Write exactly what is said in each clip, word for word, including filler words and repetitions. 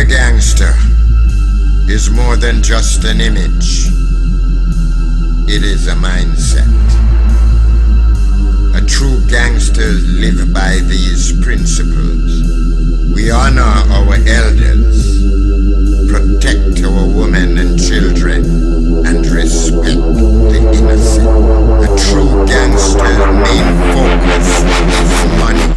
a gangster is more than just an image. It is a mindset. A true gangster live by these principles. We honor our elders, protect our women and children, and respect the innocent. A true gangster's main focus is money.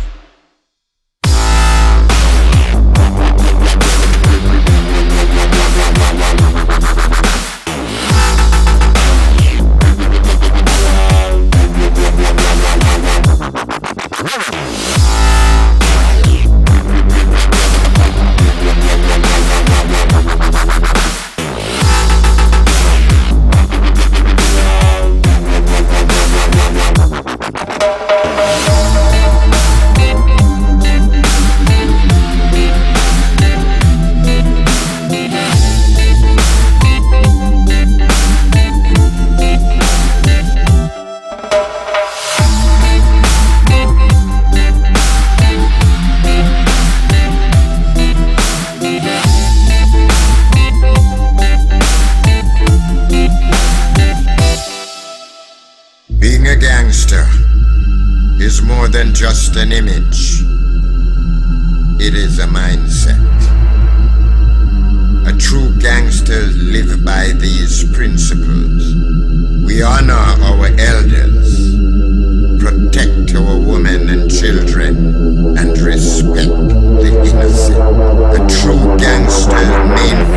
Being a gangster is more than just an image. It is a mindset. A true gangster live by these principles. We honor our elders, protect our women and children, and respect the innocent. A true gangster's main